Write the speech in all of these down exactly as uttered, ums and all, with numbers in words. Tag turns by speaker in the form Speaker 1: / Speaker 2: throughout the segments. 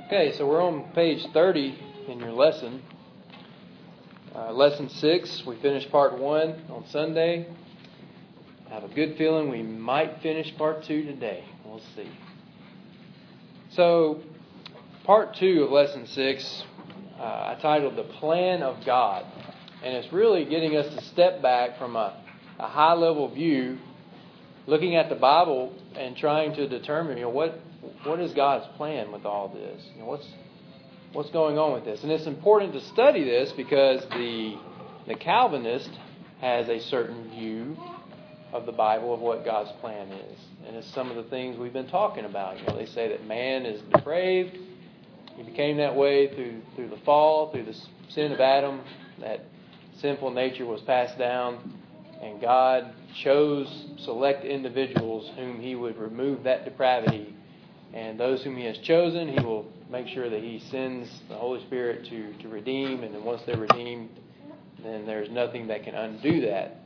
Speaker 1: Okay, so we're on page thirty in your lesson. Uh, lesson six, we finished part one on Sunday. I have a good feeling we might finish part two today. We'll see. So, part two of lesson six, uh, I titled The Plan of God. And it's really getting us to step back from a, a high-level view, looking at the Bible and trying to determine, you know, what what is God's plan with all this? You know, what's what's going on with this? And it's important to study this because the the Calvinist has a certain view of the Bible of what God's plan is. And it's some of the things we've been talking about. You know, they say that man is depraved. He became that way through through the fall, through the sin of Adam. That sinful nature was passed down, and God chose select individuals whom He would remove that depravity. And those whom He has chosen, He will make sure that He sends the Holy Spirit to, to redeem. And then once they're redeemed, then there's nothing that can undo that.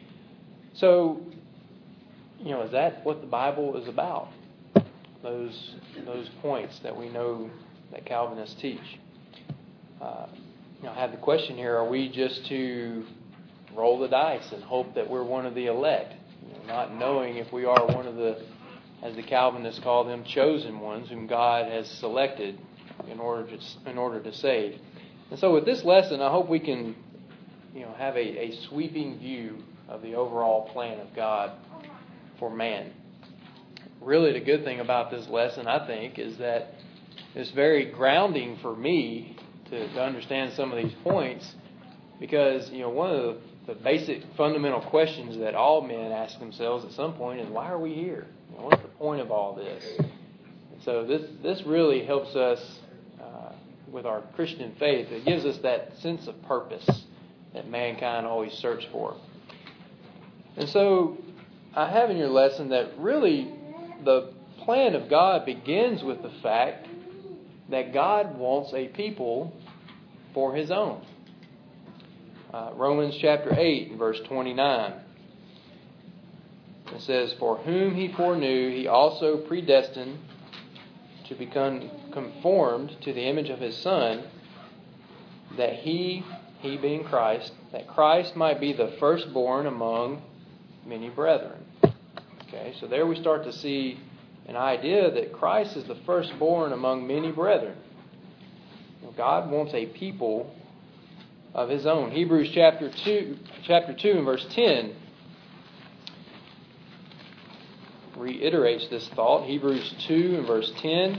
Speaker 1: So, you know, is that what the Bible is about? Those those points that we know that Calvinists teach. Uh, you know, I have the question here: are we just to roll the dice and hope that we're one of the elect, you know, not knowing if we are one of the, as the Calvinists call them, chosen ones whom God has selected in order to in order to save? And so, with this lesson, I hope we can, you know, have a, a sweeping view of the overall plan of God for man. Really, the good thing about this lesson, I think, is that it's very grounding for me to, to understand some of these points, because, you know, one of the The basic fundamental questions that all men ask themselves at some point is, why are we here? You know, what's the point of all this? And so this this really helps us uh, with our Christian faith. It gives us that sense of purpose that mankind always search for. And so I have in your lesson that really the plan of God begins with the fact that God wants a people for His own. Uh, Romans chapter eight, verse twenty-nine. It says, "For whom He foreknew, He also predestined to become conformed to the image of His Son, that He, He being Christ, that Christ might be the firstborn among many brethren." Okay, so there we start to see an idea that Christ is the firstborn among many brethren. You know, God wants a people of His own. Hebrews chapter two, chapter two and verse ten reiterates this thought. Hebrews two and verse ten.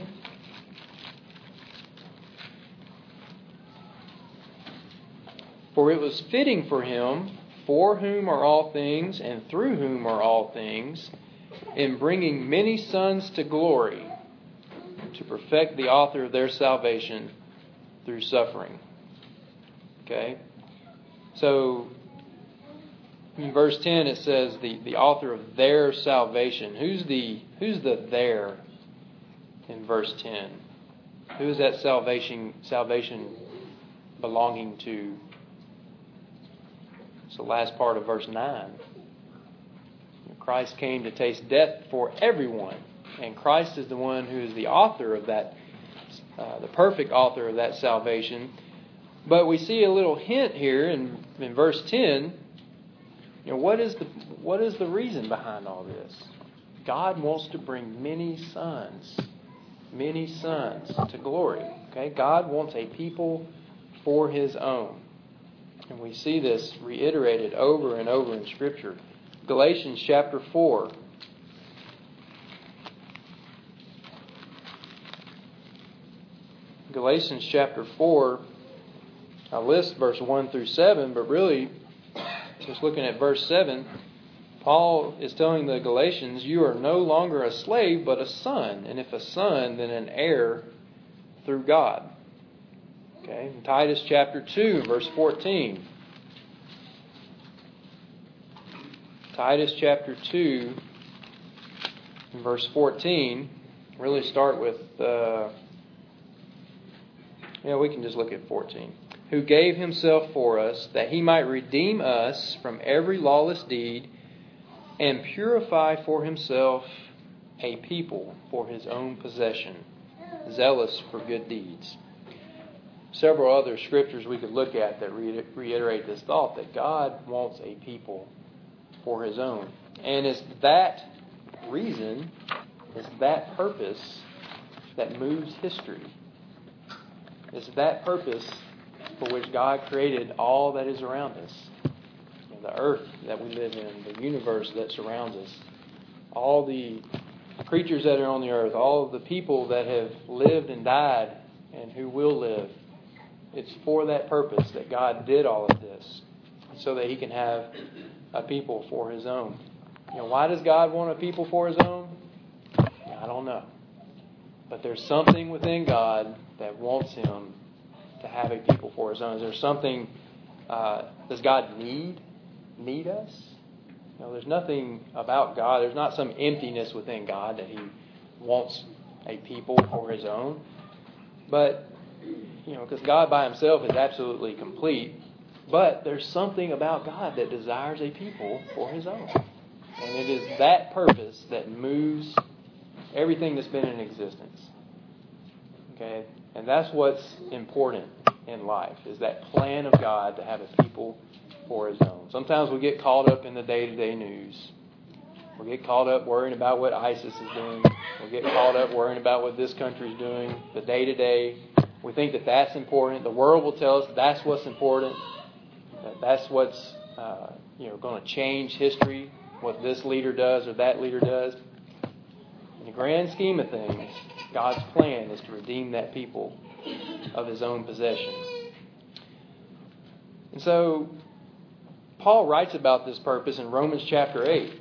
Speaker 1: "For it was fitting for Him, for whom are all things, and through whom are all things, in bringing many sons to glory, to perfect the author of their salvation through suffering." Okay, so in verse ten it says the, the author of their salvation. Who's the who's the there in verse ten? Who is that salvation salvation belonging to? It's the last part of verse nine. Christ came to taste death for everyone, and Christ is the one who is the author of that, uh, the perfect author of that salvation. But we see a little hint here in, in verse ten. You know, what is the what is the reason behind all this? God wants to bring many sons, many sons to glory. Okay, God wants a people for His own, and we see this reiterated over and over in Scripture. Galatians chapter four. Galatians chapter four. I list verse one through seven, but really, just looking at verse seven, Paul is telling the Galatians, "You are no longer a slave, but a son. And if a son, then an heir through God." Okay. In Titus chapter two, verse fourteen. Titus chapter two, verse fourteen. Really start with, uh, yeah, we can just look at fourteen. "Who gave Himself for us, that He might redeem us from every lawless deed, and purify for Himself a people for His own possession, zealous for good deeds. Several other scriptures we could look at that reiterate this thought that God wants a people for His own. And it's that reason, it's that purpose that moves history. It's that purpose for which God created all that is around us. You know, the earth that we live in, the universe that surrounds us, all the creatures that are on the earth, all of the people that have lived and died and who will live. It's for that purpose that God did all of this, so that He can have a people for His own. You know, why does God want a people for His own? I don't know. But there's something within God that wants Him to have a people for His own. Is there something, uh, does God need, need us? You know, there's nothing about God. There's not some emptiness within God that He wants a people for His own. But, you know, because God by Himself is absolutely complete. But there's something about God that desires a people for His own. And it is that purpose that moves everything that's been in existence. Okay? And that's what's important in life, is that plan of God to have a people for His own. Sometimes we get caught up in the day-to-day news. We get caught up worrying about what ISIS is doing. We get caught up worrying about what this country's doing, the day-to-day. We think that that's important. The world will tell us that's what's important. That that's what's uh, you know going to change history, what this leader does or that leader does. In the grand scheme of things, God's plan is to redeem that people of His own possession. And so, Paul writes about this purpose in Romans chapter eight.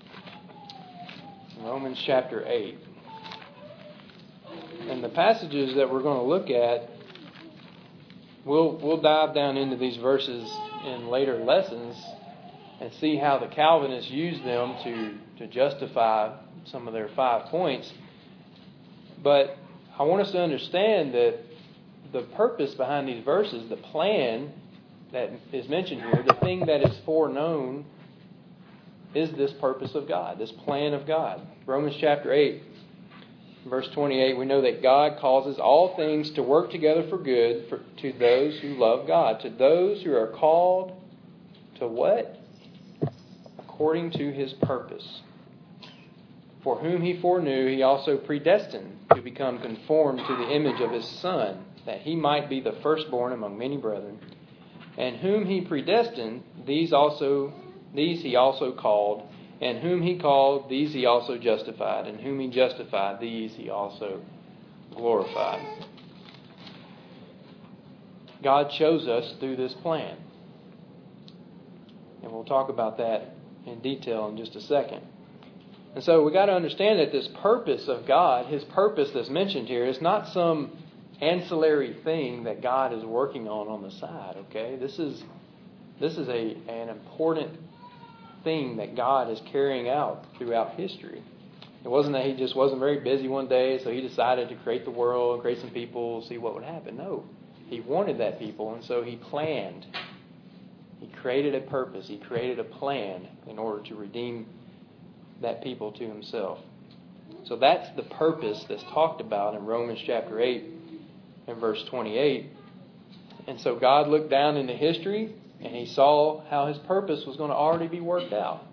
Speaker 1: Romans chapter eight. And the passages that we're going to look at, we'll we'll dive down into these verses in later lessons and see how the Calvinists use them to, to justify some of their five points. But I want us to understand that the purpose behind these verses, the plan that is mentioned here, the thing that is foreknown, is this purpose of God, this plan of God. Romans chapter eight, verse twenty-eight, we know that God causes all things to work together for good for, to those who love God, to those who are called to what? According to His purpose. For whom He foreknew, He also predestined to become conformed to the image of His Son, that He might be the firstborn among many brethren. And whom He predestined, these also these He also called. And whom He called, these He also justified. And whom He justified, these He also glorified. God chose us through this plan. And we'll talk about that in detail in just a second. And so we've got to understand that this purpose of God, His purpose that's mentioned here, is not some ancillary thing that God is working on on the side. Okay, this is this is a an important thing that God is carrying out throughout history. It wasn't that He just wasn't very busy one day, so He decided to create the world, create some people, see what would happen. No, He wanted that people, and so He planned. He created a purpose. He created a plan in order to redeem that people to Himself. So that's the purpose that's talked about in Romans chapter eight and verse twenty-eight. And so God looked down into history and He saw how His purpose was going to already be worked out.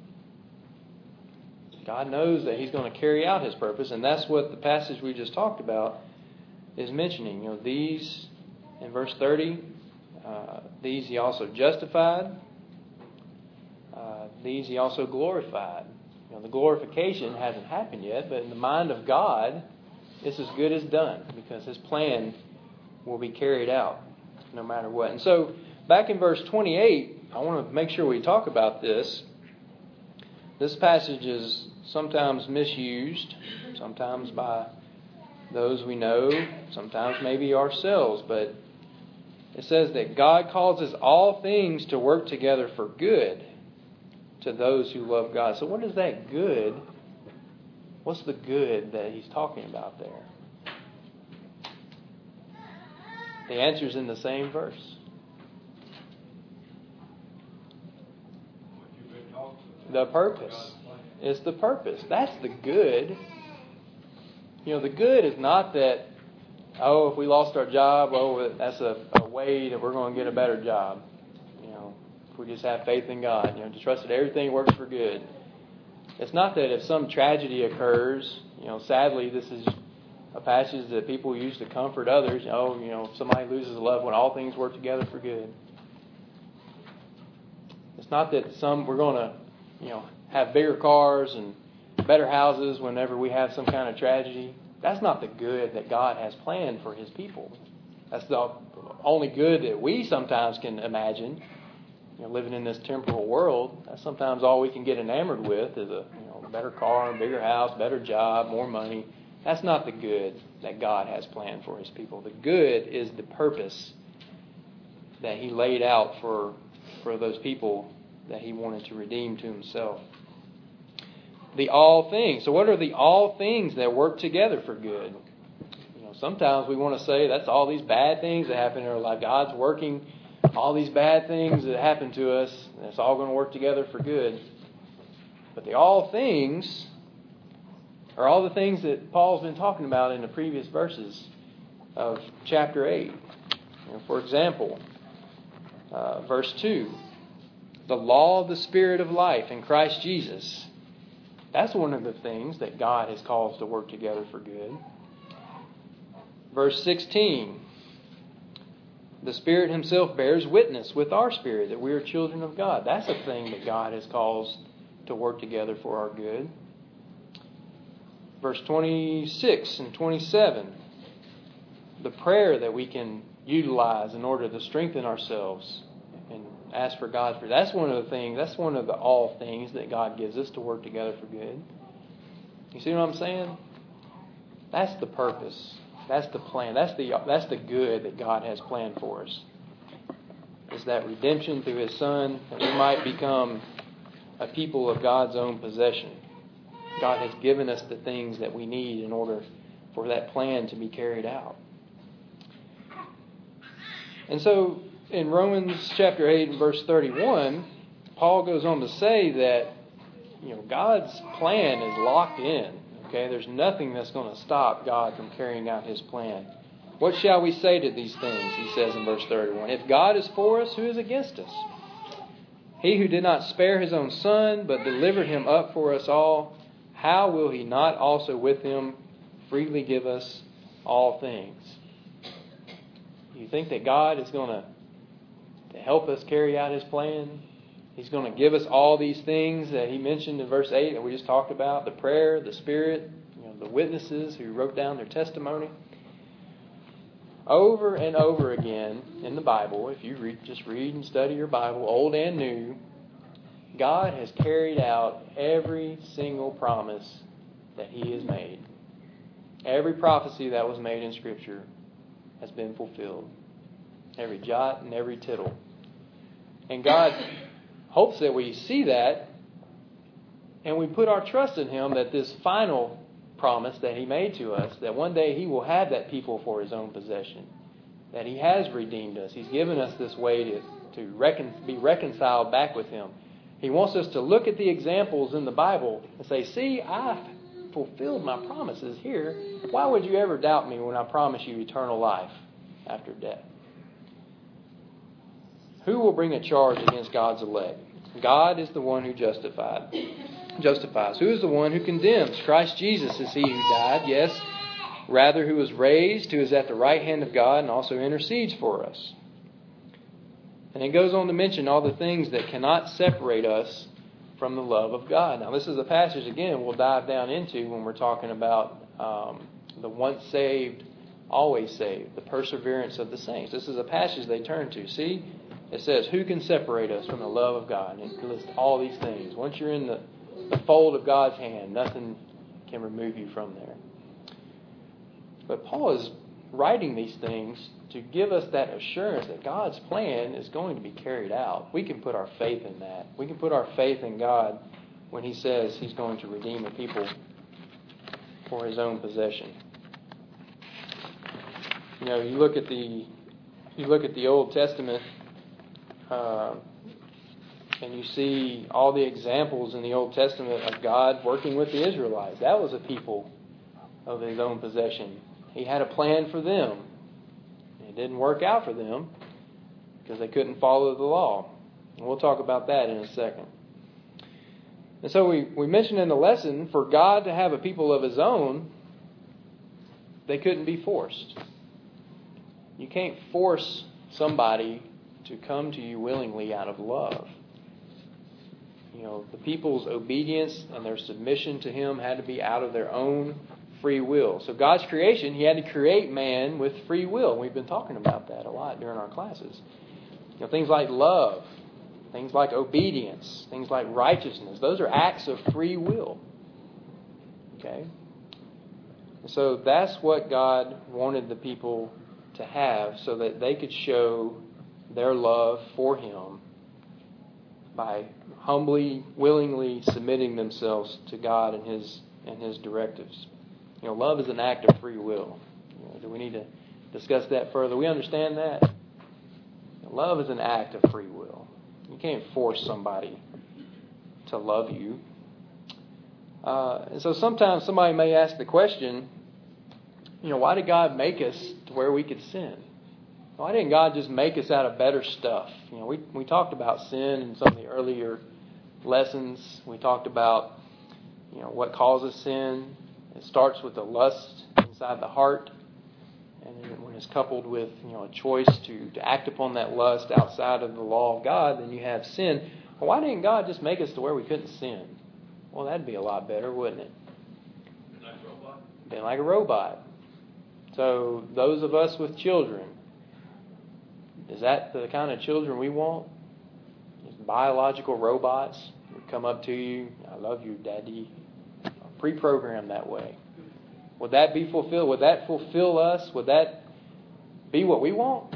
Speaker 1: God knows that He's going to carry out His purpose, and that's what the passage we just talked about is mentioning. You know, these, in verse thirty, uh, these He also justified. Uh, these He also glorified. You know, the glorification hasn't happened yet, but in the mind of God, it's as good as done because His plan will be carried out no matter what. And so, back in verse twenty-eight, I want to make sure we talk about this. This passage is sometimes misused, sometimes by those we know, sometimes maybe ourselves, but it says that God causes all things to work together for good to those who love God. So what is that good? What's the good that He's talking about there? The answer is in the same verse. The purpose. It's the purpose. That's the good. You know, the good is not that oh, if we lost our job, oh, that's a, a way that we're going to get a better job. You know, if we just have faith in God, you know, to trust that everything works for good. It's not that if some tragedy occurs, you know, sadly, this is a passage that people use to comfort others. Oh, you know, if somebody loses a loved one, all things work together for good. It's not that some we're going to, you know, have bigger cars and better houses whenever we have some kind of tragedy. That's not the good that God has planned for His people. That's the only good that we sometimes can imagine. You know, living in this temporal world, that's sometimes all we can get enamored with is a you know better car, bigger house, better job, more money. That's not the good that God has planned for His people. The good is the purpose that He laid out for for those people that He wanted to redeem to Himself. The all things. So what are the all things that work together for good? You know, sometimes we want to say that's all these bad things that happen in our life. God's working all these bad things that happen to us, and it's all going to work together for good. But the all things are all the things that Paul's been talking about in the previous verses of chapter eight. You know, for example, uh, verse two, the law of the Spirit of life in Christ Jesus. That's one of the things that God has caused to work together for good. Verse sixteen, the Spirit Himself bears witness with our spirit that we are children of God. That's a thing that God has caused to work together for our good. Verse twenty-six and twenty-seven, the prayer that we can utilize in order to strengthen ourselves and ask for God's prayer. That's one of the things, that's one of the all things that God gives us to work together for good. You see what I'm saying? That's the purpose. That's the plan. That's the that's the good that God has planned for us. Is that redemption through His Son, that we might become a people of God's own possession. God has given us the things that we need in order for that plan to be carried out. And so in Romans chapter eight and verse thirty-one, Paul goes on to say that you know God's plan is locked in. Okay, there's nothing that's going to stop God from carrying out His plan. What shall we say to these things? He says in verse thirty-one. If God is for us, who is against us? He who did not spare His own Son, but delivered Him up for us all, how will He not also with Him freely give us all things? You think that God is going to, to help us carry out His plan? He's going to give us all these things that He mentioned in verse eight that we just talked about, the prayer, the Spirit, you know, the witnesses who wrote down their testimony. Over and over again in the Bible, if you read, just read and study your Bible, Old and New, God has carried out every single promise that He has made. Every prophecy that was made in Scripture has been fulfilled. Every jot and every tittle. And God hopes that we see that and we put our trust in Him that this final promise that He made to us, that one day He will have that people for His own possession, that He has redeemed us. He's given us this way to, to recon, be reconciled back with Him. He wants us to look at the examples in the Bible and say, see, I've fulfilled my promises here. Why would you ever doubt me when I promise you eternal life after death? Who will bring a charge against God's elect? God is the one who justified, justifies. Who is the one who condemns? Christ Jesus is He who died, yes, rather who was raised, who is at the right hand of God and also intercedes for us. And it goes on to mention all the things that cannot separate us from the love of God. Now, this is a passage, again, we'll dive down into when we're talking about um, the once saved, always saved, the perseverance of the saints. This is a passage they turn to. See, it says, who can separate us from the love of God? And it lists all these things. Once you're in the, the fold of God's hand, nothing can remove you from there. But Paul is writing these things to give us that assurance that God's plan is going to be carried out. We can put our faith in that. We can put our faith in God when He says He's going to redeem a people for His own possession. You know, you look at the you look at the Old Testament, uh, and you see all the examples in the Old Testament of God working with the Israelites. That was a people of His own possession. He had a plan for them. It didn't work out for them because they couldn't follow the law. And we'll talk about that in a second. And so we, we mentioned in the lesson, for God to have a people of His own, they couldn't be forced. You can't force somebody to come to you willingly out of love. You know, the people's obedience and their submission to Him had to be out of their own free will. So God's creation, He had to create man with free will. We've been talking about that a lot during our classes. You know, things like love, things like obedience, things like righteousness. Those are acts of free will. Okay? So that's what God wanted the people to have so that they could show their love for Him by humbly, willingly submitting themselves to God and His and His directives. You know, love is an act of free will. You know, do we need to discuss that further? We understand that. Love is an act of free will. You can't force somebody to love you. Uh, and so sometimes somebody may ask the question, you know, why did God make us to where we could sin? Why didn't God just make us out of better stuff? You know, we we talked about sin in some of the earlier lessons. We talked about, you know, what causes sin. It starts with the lust inside the heart. And then when it's coupled with, you know, a choice to, to act upon that lust outside of the law of God, then you have sin. Well, why didn't God just make us to where we couldn't sin? Well, that'd be a lot better, wouldn't it?
Speaker 2: Like a robot.
Speaker 1: Been like a robot. So those of us with children, is that the kind of children we want? Just biological robots would come up to you, I love you, Daddy. Pre-programmed that way. Would that be fulfilled? Would that fulfill us? Would that be what we want?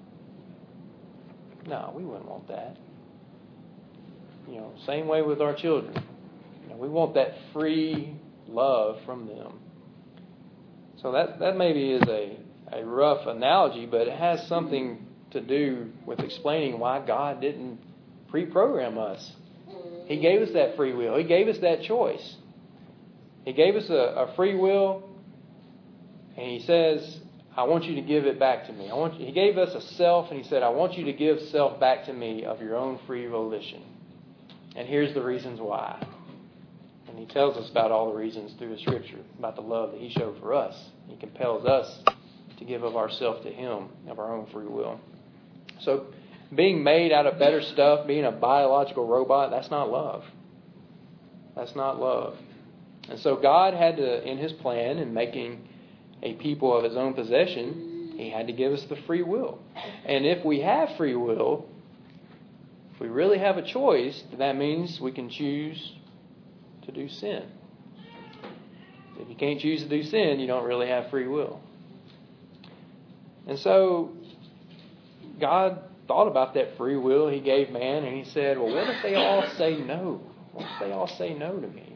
Speaker 1: No, we wouldn't want that. You know, same way with our children. You know, we want that free love from them. So that that maybe is a, a rough analogy, but it has something to do with explaining why God didn't pre-program us. He gave us that free will. He gave us that choice. He gave us a, a free will, and He says, I want you to give it back to me. I want you, He gave us a self, and He said, I want you to give self back to me of your own free volition. And here's the reasons why. And He tells us about all the reasons through the Scripture, about the love that He showed for us. He compels us to give of ourselves to Him, of our own free will. So being made out of better stuff, being a biological robot, that's not love. That's not love. And so God had to, in His plan, in making a people of His own possession, He had to give us the free will. And if we have free will, if we really have a choice, that means we can choose to do sin. If you can't choose to do sin, you don't really have free will. And so God thought about that free will He gave man, and He said, well, what if they all say no? What if they all say no to me?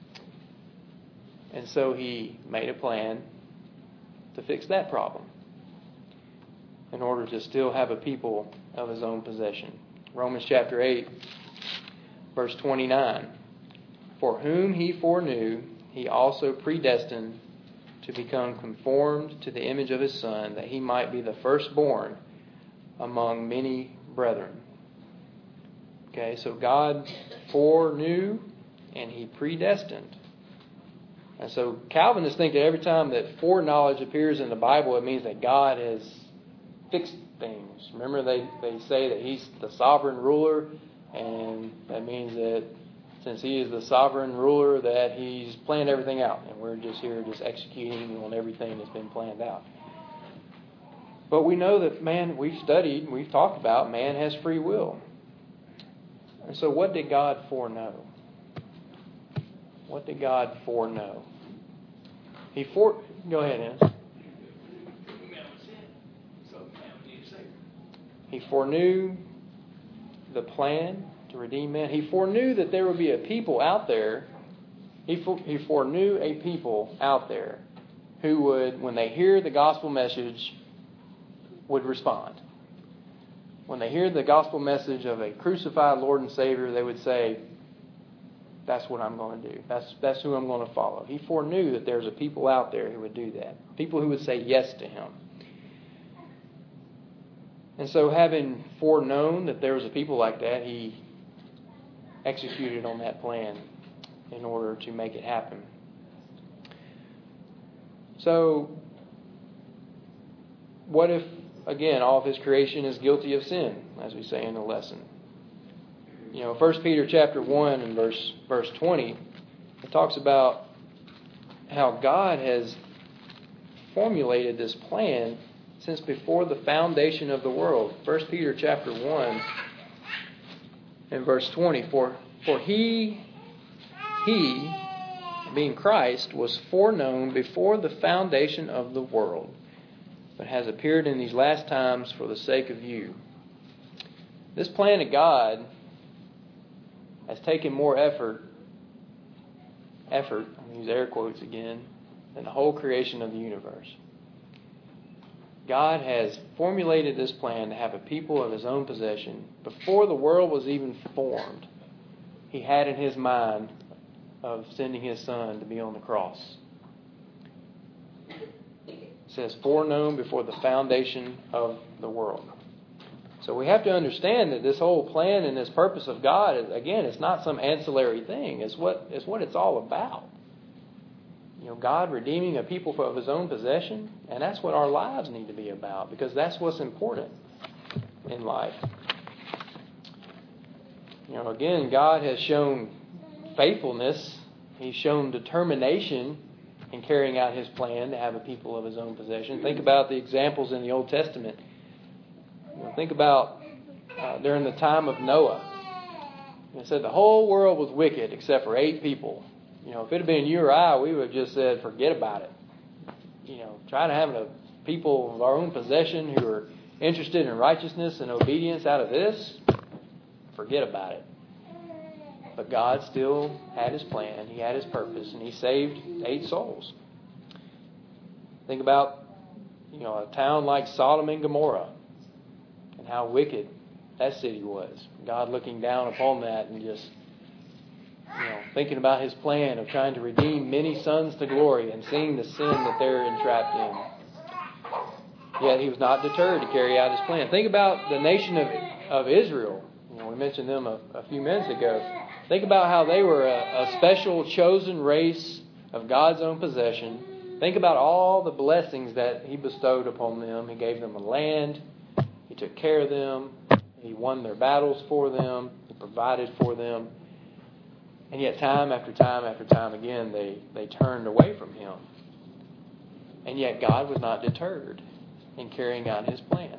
Speaker 1: And so He made a plan to fix that problem in order to still have a people of His own possession. Romans chapter eight, verse twenty-nine. For whom He foreknew, He also predestined to become conformed to the image of His Son, that He might be the firstborn among many brethren. Okay, so God foreknew and He predestined. And so Calvinists think that every time that foreknowledge appears in the Bible, it means that God has fixed things. Remember, they, they say that He's the sovereign ruler, and that means that since He is the sovereign ruler, that He's planned everything out, and we're just here just executing on everything that's been planned out. But we know that, man, we've studied, we've talked about, man has free will. And so what did God foreknow? What did God foreknow? He fore... Go ahead, Ann. He foreknew the plan to redeem man. He foreknew that there would be a people out there. He, fore... he foreknew a people out there who would, when they hear the gospel message, would respond. When they hear the gospel message of a crucified Lord and Savior, they would say, that's what I'm going to do. That's that's who I'm going to follow. He foreknew that there's a people out there who would do that. People who would say yes to him. And so having foreknown that there was a people like that, he executed on that plan in order to make it happen. So, what if, again, all of his creation is guilty of sin, as we say in the lesson? You know, First Peter chapter one and verse verse twenty, it talks about how God has formulated this plan since before the foundation of the world. First Peter chapter one and verse twenty, for for he he being Christ was foreknown before the foundation of the world, but has appeared in these last times for the sake of you. This plan of God has taken more effort effort, I'm going to use air quotes again, than the whole creation of the universe. God has formulated this plan to have a people of his own possession. Before the world was even formed, he had in his mind of sending his Son to be on the cross. It says, foreknown before the foundation of the world. So we have to understand that this whole plan and this purpose of God, is, again, it's not some ancillary thing. It's what, it's what it's all about. You know, God redeeming a people of his own possession, and that's what our lives need to be about, because that's what's important in life. You know, again, God has shown faithfulness. He's shown determination in carrying out his plan to have a people of his own possession. Think about the examples in the Old Testament. You know, think about uh, during the time of Noah. It said the whole world was wicked except for eight people. You know, if it had been you or I, we would have just said, forget about it. You know, trying to have a people of our own possession who are interested in righteousness and obedience out of this, forget about it. But God still had his plan. He had his purpose, and he saved eight souls. Think about, you know, a town like Sodom and Gomorrah and how wicked that city was. God looking down upon that and just, you know, thinking about his plan of trying to redeem many sons to glory and seeing the sin that they're entrapped in. Yet he was not deterred to carry out his plan. Think about the nation of of Israel. You know, we mentioned them a, a few minutes ago. Think about how they were a, a special chosen race of God's own possession. Think about all the blessings that he bestowed upon them. He gave them a land. He took care of them. He won their battles for them. He provided for them. And yet time after time after time again, they, they turned away from him. And yet God was not deterred in carrying out his plan.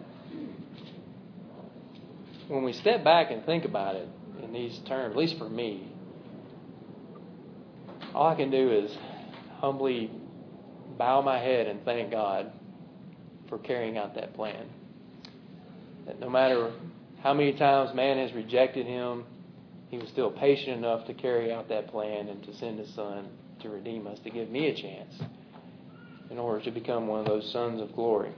Speaker 1: When we step back and think about it in these terms, at least for me, all I can do is humbly bow my head and thank God for carrying out that plan. That no matter how many times man has rejected him, he was still patient enough to carry out that plan and to send his Son to redeem us, to give me a chance in order to become one of those sons of glory.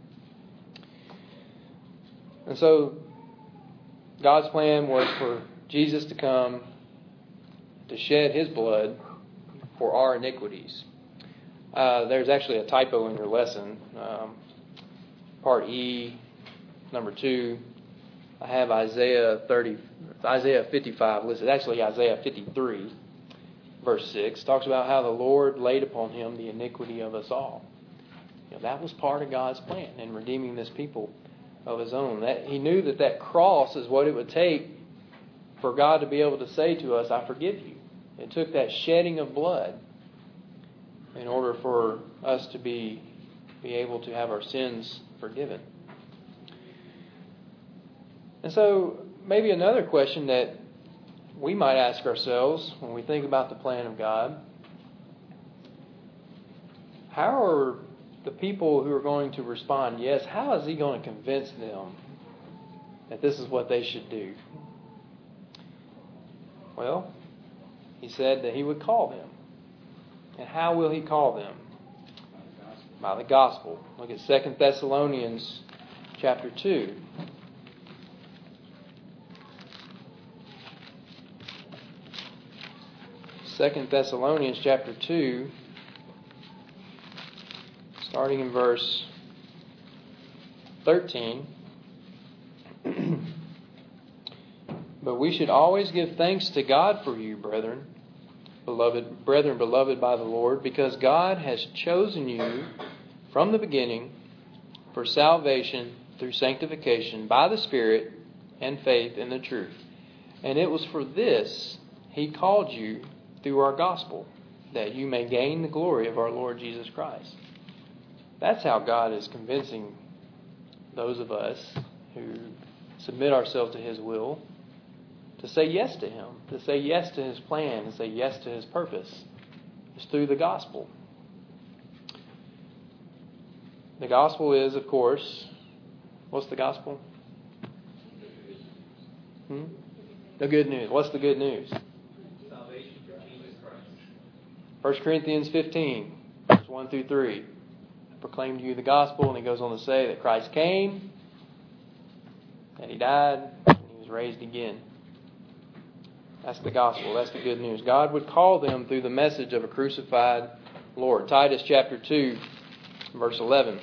Speaker 1: And so God's plan was for Jesus to come to shed his blood for our iniquities. Uh, there's actually a typo in your lesson. Um, part E, number two, I have Isaiah thirty, Isaiah fifty-five listed. Actually, Isaiah fifty-three, verse six, talks about how the Lord laid upon him the iniquity of us all. You know, that was part of God's plan in redeeming this people of his own. That he knew that that cross is what it would take for God to be able to say to us, I forgive you. It took that shedding of blood in order for us to be be able to have our sins forgiven. And so maybe another question that we might ask ourselves when we think about the plan of God, how are the people who are going to respond yes, how is he going to convince them that this is what they should do? Well, he said that he would call them. And how will he call them? By the gospel. Look at Second Thessalonians chapter two. Second Thessalonians chapter two, starting in verse thirteen. But we should always give thanks to God for you, brethren, beloved brethren, beloved by the Lord, because God has chosen you from the beginning for salvation through sanctification by the Spirit and faith in the truth. And it was for this He called you through our gospel, that you may gain the glory of our Lord Jesus Christ. That's how God is convincing those of us who submit ourselves to His will to say yes to Him, to say yes to His plan, to say yes to His purpose. It's through the gospel. The gospel is, of course, what's the gospel? Hmm? The good news. What's the good news?
Speaker 2: Salvation through Jesus Christ.
Speaker 1: First Corinthians fifteen, verse one through three. I proclaim to you the gospel, and he goes on to say that Christ came, that He died, and He was raised again. That's the gospel. That's the good news. God would call them through the message of a crucified Lord. Titus chapter two, verse eleven.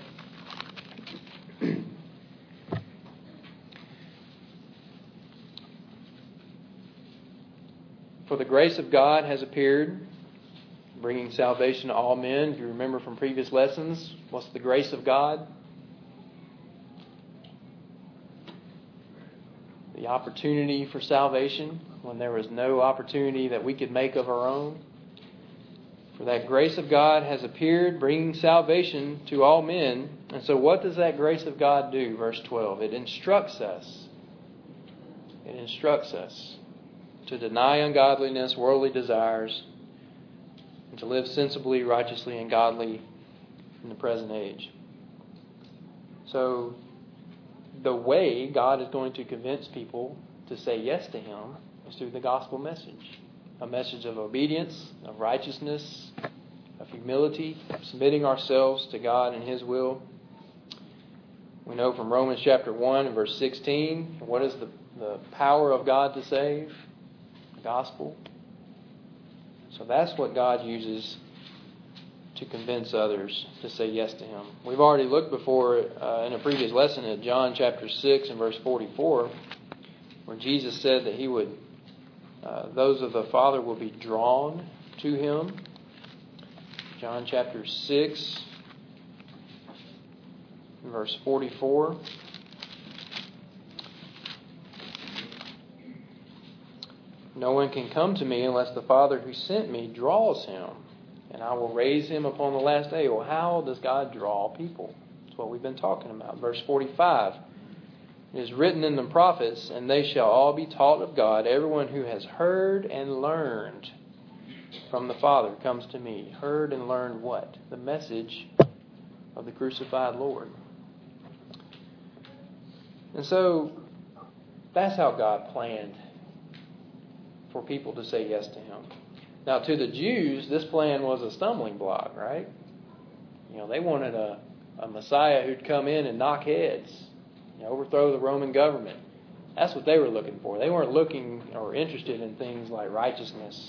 Speaker 1: For the grace of God has appeared, bringing salvation to all men. If you remember from previous lessons, what's the grace of God? The opportunity for salvation when there was no opportunity that we could make of our own. For that grace of God has appeared, bringing salvation to all men. And so what does that grace of God do? Verse twelve. It instructs us. It instructs us to deny ungodliness, worldly desires, and to live sensibly, righteously, and godly in the present age. So the way God is going to convince people to say yes to Him is through the gospel message. A message of obedience, of righteousness, of humility, of submitting ourselves to God and His will. We know from Romans chapter one and verse sixteen, what is the, the power of God to save? The gospel. So that's what God uses to convince others to say yes to Him. We've already looked before uh, in a previous lesson at John chapter six and verse forty-four, where Jesus said that He would, uh, those of the Father will be drawn to Him. John chapter six, verse forty-four. No one can come to me unless the Father who sent me draws him, and I will raise him upon the last day. Well, how does God draw people? That's what we've been talking about. Verse forty-five. It is written in the prophets, and they shall all be taught of God. Everyone who has heard and learned from the Father comes to me. Heard and learned what? The message of the crucified Lord. And so that's how God planned for people to say yes to Him. Now, to the Jews, this plan was a stumbling block, right? You know, they wanted a, a Messiah who'd come in and knock heads, you know, overthrow the Roman government. That's what they were looking for. They weren't looking or interested in things like righteousness.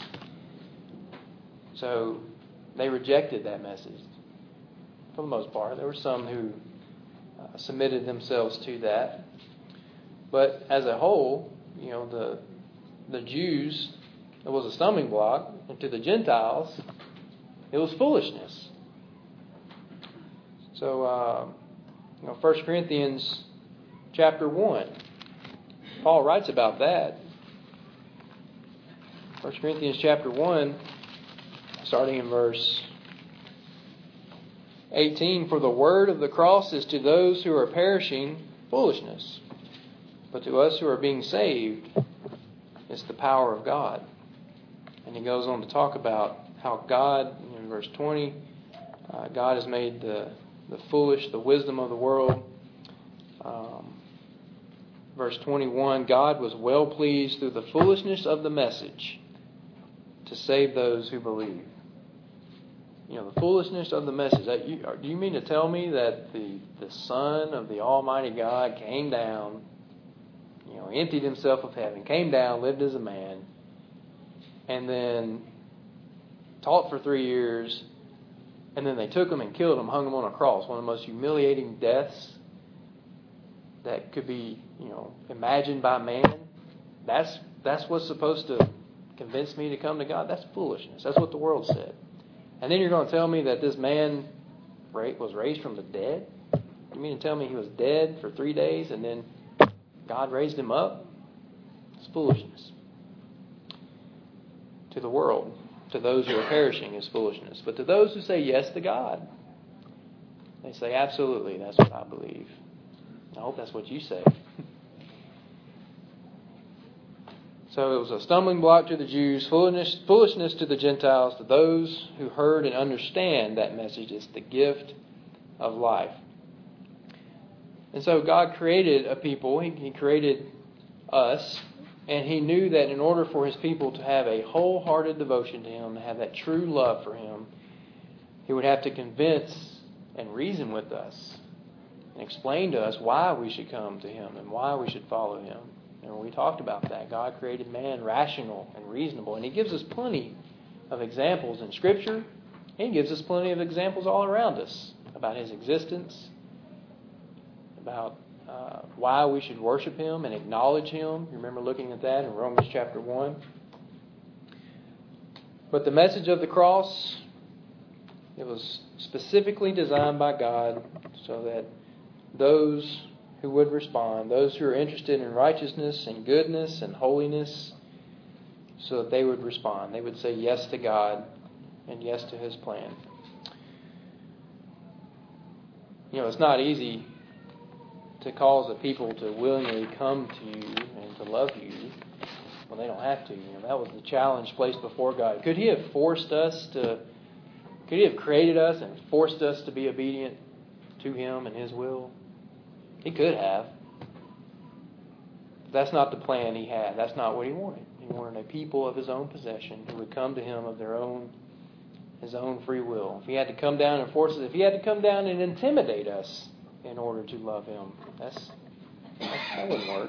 Speaker 1: So they rejected that message for the most part. There were some who uh, submitted themselves to that. But as a whole, you know, the the Jews, it was a stumbling block, and to the Gentiles, it was foolishness. So, uh, you know, First Corinthians chapter one, Paul writes about that. First Corinthians chapter one, starting in verse eighteen, for the word of the cross is to those who are perishing foolishness, but to us who are being saved, it's the power of God. And he goes on to talk about how God, in verse twenty, uh, God has made the, the foolish, the wisdom of the world. Um, verse twenty-one, God was well pleased through the foolishness of the message to save those who believe. You know, the foolishness of the message. That you, do you mean to tell me that the, the Son of the Almighty God came down, you know, emptied Himself of heaven, came down, lived as a man, and then taught for three years, and then they took him and killed him, hung him on a cross. One of the most humiliating deaths that could be, you know, imagined by man. That's that's what's supposed to convince me to come to God? That's foolishness. That's what the world said. And then you're going to tell me that this man was raised from the dead? You mean to tell me he was dead for three days and then God raised him up? It's foolishness. To the world, to those who are perishing, is foolishness. But to those who say yes to God, they say, absolutely, that's what I believe. I hope that's what you say. So it was a stumbling block to the Jews, foolishness, foolishness to the Gentiles, to those who heard and understand that message. It's the gift of life. And so God created a people. He, he created us. And He knew that in order for His people to have a wholehearted devotion to Him, to have that true love for Him, He would have to convince and reason with us and explain to us why we should come to Him and why we should follow Him. And we talked about that. God created man rational and reasonable. And He gives us plenty of examples in Scripture. He gives us plenty of examples all around us about His existence, about uh, why we should worship Him and acknowledge Him. You remember looking at that in Romans chapter one. But the message of the cross, it was specifically designed by God so that those who would respond, those who are interested in righteousness and goodness and holiness, so that they would respond. They would say yes to God and yes to His plan. You know, it's not easy to cause a people to willingly come to you and to love you when they don't have to. You know, that was the challenge placed before God. Could He have forced us to, could He have created us and forced us to be obedient to Him and His will? He could have. But that's not the plan He had. That's not what He wanted. He wanted a people of His own possession who would come to Him of their own, His own free will. If He had to come down and force us, if He had to come down and intimidate us in order to love Him, that's, that's that wouldn't work.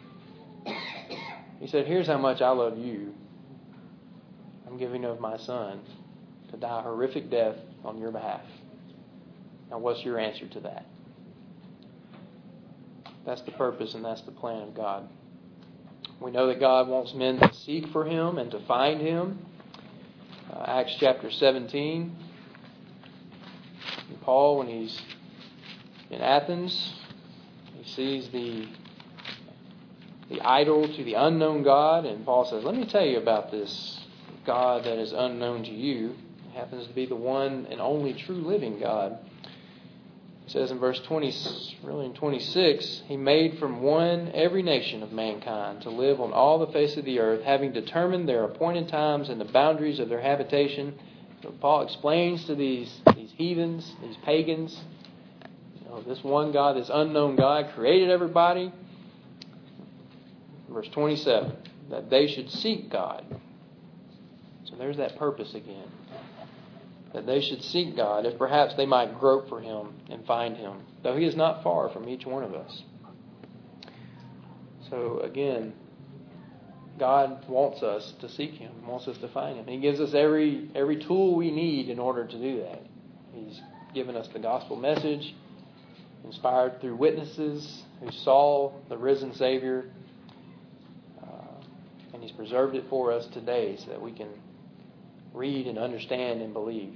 Speaker 1: He said, here's how much I love you. I'm giving of my Son to die a horrific death on your behalf. Now what's your answer to that? That's the purpose and that's the plan of God. We know that God wants men to seek for Him and to find Him. Uh, Acts chapter seventeen. And Paul, when he's in Athens, he sees the the idol to the unknown God, and Paul says, let me tell you about this God that is unknown to you. It happens to be the one and only true living God. It says in verse twenty, really in twenty-six, He made from one every nation of mankind to live on all the face of the earth, having determined their appointed times and the boundaries of their habitation. So Paul explains to these, these heathens, these pagans, you know, this one God, this unknown God, created everybody. Verse twenty-seven, that they should seek God. So there's that purpose again. That they should seek God, if perhaps they might grope for Him and find Him, though He is not far from each one of us. So again, God wants us to seek Him, wants us to find Him. He gives us every every tool we need in order to do that. He's given us the gospel message, inspired through witnesses who saw the risen Savior, uh, and He's preserved it for us today so that we can read and understand and believe.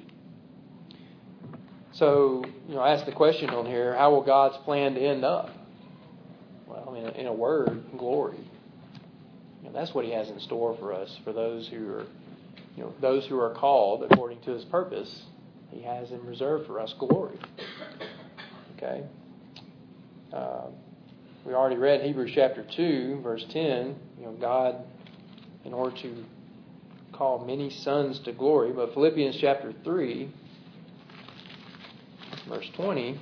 Speaker 1: So, you know, I asked the question on here, how will God's plan to end up? Well, in a, in a word, glory. You know, that's what He has in store for us, for those who are, you know, those who are called according to His purpose. He has in reserve for us glory. Okay. Uh, we already read Hebrews chapter two, verse ten. You know, God, in order to call many sons to glory. But Philippians chapter three, verse twenty.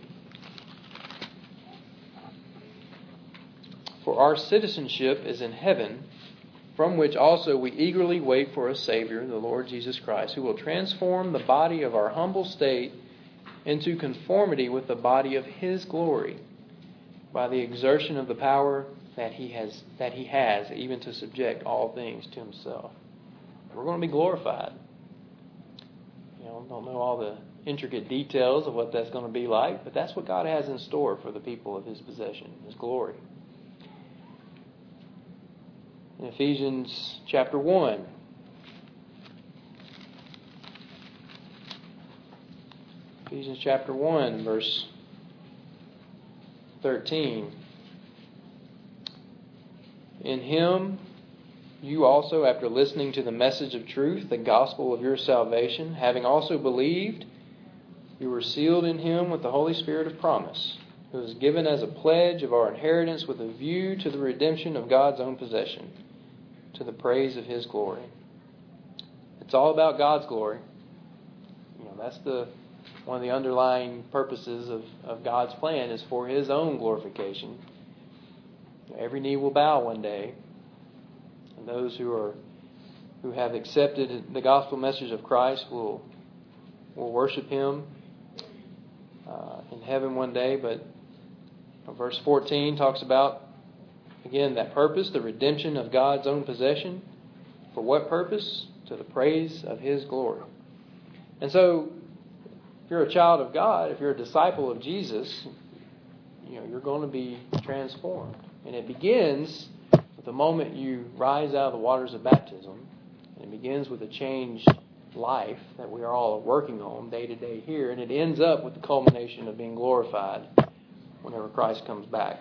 Speaker 1: For our citizenship is in heaven, from which also we eagerly wait for a Savior, the Lord Jesus Christ, who will transform the body of our humble state into conformity with the body of His glory, by the exertion of the power that He has, that He has, even to subject all things to Himself. We're going to be glorified. know, don't know all the intricate details of what that's going to be like, but that's what God has in store for the people of His possession, His glory. In Ephesians chapter one, Ephesians chapter one, verse thirteen. In Him you also, after listening to the message of truth, the gospel of your salvation, having also believed, you were sealed in Him with the Holy Spirit of promise, who is given as a pledge of our inheritance with a view to the redemption of God's own possession, to the praise of His glory. It's all about God's glory. You know, that's the one of the underlying purposes of, of God's plan is for His own glorification. Every knee will bow one day. And those who are who have accepted the gospel message of Christ will will worship Him uh, in heaven one day. But verse fourteen talks about, again, that purpose, the redemption of God's own possession. For what purpose? To the praise of His glory. And so, if you're a child of God, if you're a disciple of Jesus, you know, you're going to be transformed. And it begins with the moment you rise out of the waters of baptism. And it begins with a changed life that we are all working on day to day here. And it ends up with the culmination of being glorified whenever Christ comes back.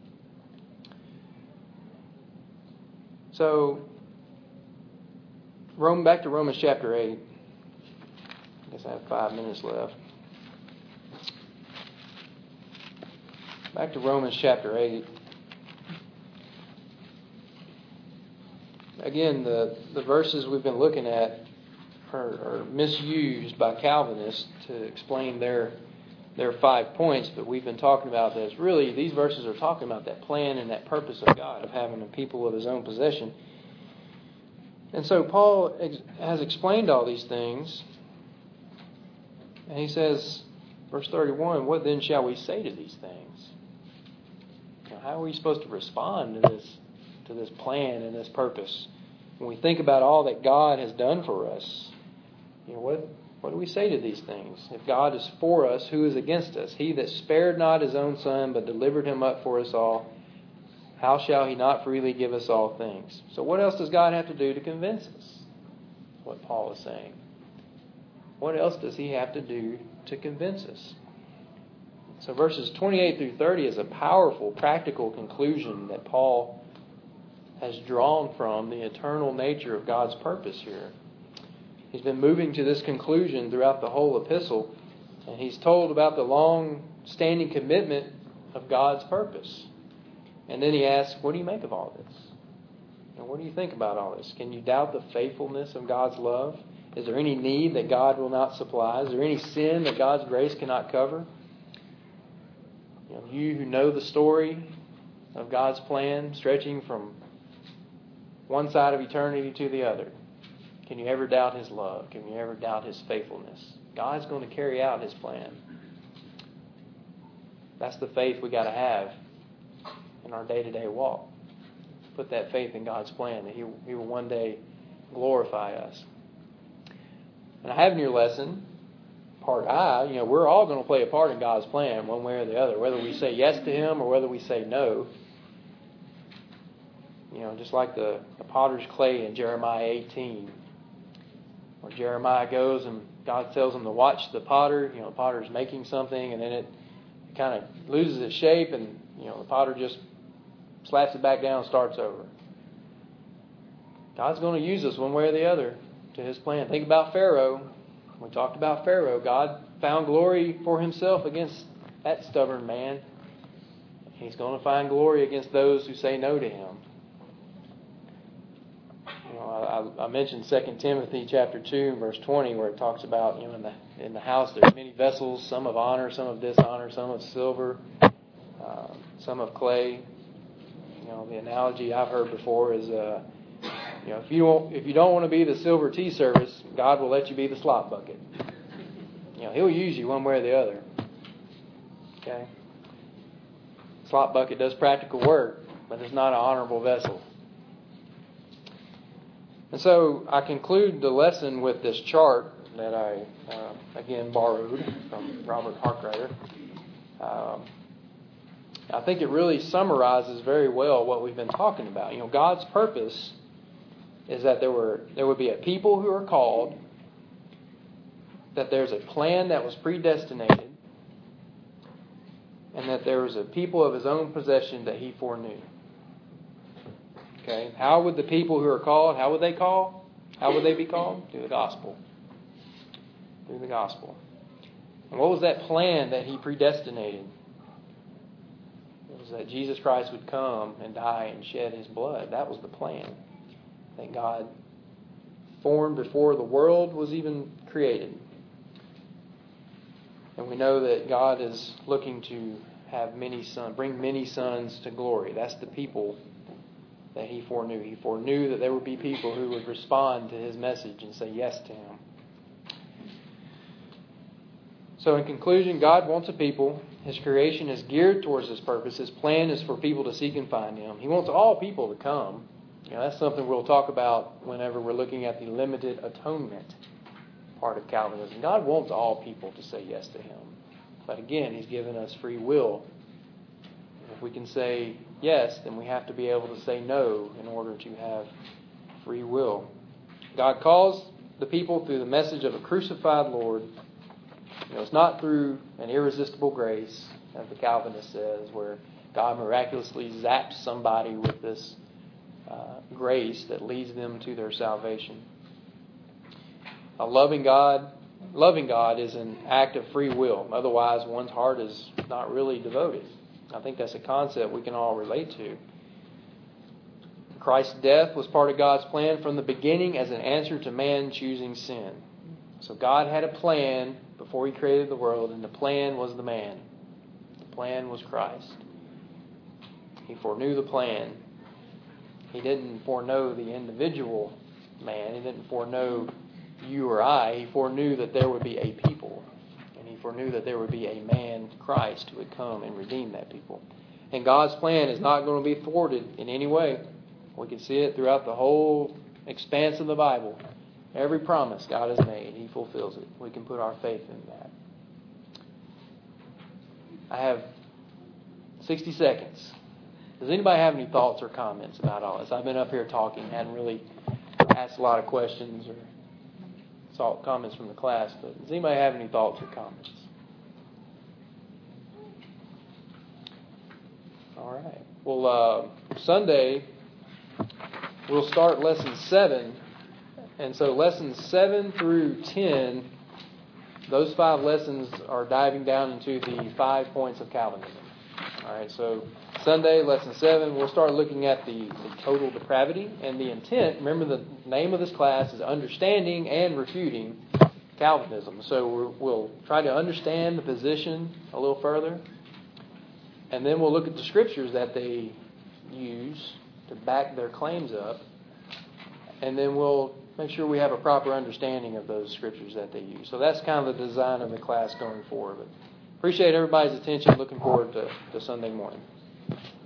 Speaker 1: So, Rome, back to Romans chapter eight. I guess I have five minutes left. Back to Romans chapter eight. Again, the, the verses we've been looking at are, are misused by Calvinists to explain their their five points, but we've been talking about this. Really, these verses are talking about that plan and that purpose of God, of having a people of His own possession. And so Paul ex- has explained all these things. And he says, verse thirty-one, what then shall we say to these things? You know, how are we supposed to respond to this to this plan and this purpose? When we think about all that God has done for us, you know, what, what do we say to these things? If God is for us, who is against us? He that spared not His own Son, but delivered Him up for us all, how shall He not freely give us all things? So what else does God have to do to convince us? That's what Paul is saying. What else does He have to do to convince us? So verses twenty-eight through thirty is a powerful, practical conclusion that Paul has drawn from the eternal nature of God's purpose here. He's been moving to this conclusion throughout the whole epistle, and he's told about the long-standing commitment of God's purpose. And then he asks, what do you make of all this? And what do you think about all this? Can you doubt the faithfulness of God's love? Is there any need that God will not supply? Is there any sin that God's grace cannot cover? You know, you who know the story of God's plan stretching from one side of eternity to the other, can you ever doubt His love? Can you ever doubt His faithfulness? God's going to carry out His plan. That's the faith we got to have in our day-to-day walk. Put that faith in God's plan that He, he will one day glorify us. And I have in your lesson, part I, you know, we're all going to play a part in God's plan one way or the other, whether we say yes to Him or whether we say no. You know, just like the, the potter's clay in Jeremiah eighteen, where Jeremiah goes and God tells him to watch the potter. You know, the potter's making something, and then it, it kind of loses its shape, and, you know, the potter just slaps it back down and starts over. God's going to use us one way or the other to His plan. Think about Pharaoh. We talked about Pharaoh. God found glory for Himself against that stubborn man. He's going to find glory against those who say no to Him. You know, I, I mentioned Second Timothy chapter two, verse twenty, where it talks about, you know, in the in the house there are many vessels, some of honor, some of dishonor, some of silver, uh, some of clay. You know, the analogy I've heard before is, uh, you know, if you don't, if you don't want to be the silver tea service, God will let you be the slop bucket. You know, He'll use you one way or the other. Okay? Slop bucket does practical work, but it's not an honorable vessel. And so I conclude the lesson with this chart that I, uh, again, borrowed from Robert Harkrider. Um, I think it really summarizes very well what we've been talking about. You know, God's purpose is that there were there would be a people who are called, that there's a plan that was predestinated, and that there was a people of His own possession that He foreknew. Okay, how would the people who are called, how would they call? How would they be called? Through the gospel. Through the gospel. And what was that plan that He predestinated? It was that Jesus Christ would come and die and shed His blood. That was the plan that God formed before the world was even created. And we know that God is looking to have many sons, bring many sons to glory. That's the people that He foreknew. He foreknew that there would be people who would respond to His message and say yes to Him. So in conclusion, God wants a people. His creation is geared towards His purpose. His plan is for people to seek and find Him. He wants all people to come. You know, that's something we'll talk about whenever we're looking at the limited atonement part of Calvinism. God wants all people to say yes to Him. But again, He's given us free will. If we can say yes, then we have to be able to say no in order to have free will. God calls the people through the message of a crucified Lord. You know, it's not through an irresistible grace, as the Calvinist says, where God miraculously zaps somebody with this uh, grace that leads them to their salvation. A loving God, loving God is an act of free will. Otherwise, one's heart is not really devoted. I think that's a concept we can all relate to. Christ's death was part of God's plan from the beginning as an answer to man choosing sin. So God had a plan before He created the world, and the plan was the man. The plan was Christ. He foreknew the plan. He didn't foreknow the individual man. He didn't foreknow you or I. He foreknew that there would be a people. And He foreknew that there would be a man, Christ, who would come and redeem that people. And God's plan is not going to be thwarted in any way. We can see it throughout the whole expanse of the Bible. Every promise God has made, He fulfills it. We can put our faith in that. I have sixty seconds. Does anybody have any thoughts or comments about all this? I've been up here talking, hadn't really asked a lot of questions or saw comments from the class, but does anybody have any thoughts or comments? All right. Well, uh, Sunday, we'll start lesson seven. And so lessons seven through ten, those five lessons are diving down into the five points of Calvinism. All right, so Sunday, lesson seven, we'll start looking at the, the total depravity and the intent. Remember, the name of this class is Understanding and Refuting Calvinism. So we're, we'll try to understand the position a little further. And then we'll look at the scriptures that they use to back their claims up. And then we'll make sure we have a proper understanding of those scriptures that they use. So that's kind of the design of the class going forward. But appreciate everybody's attention. Looking forward to, to Sunday morning.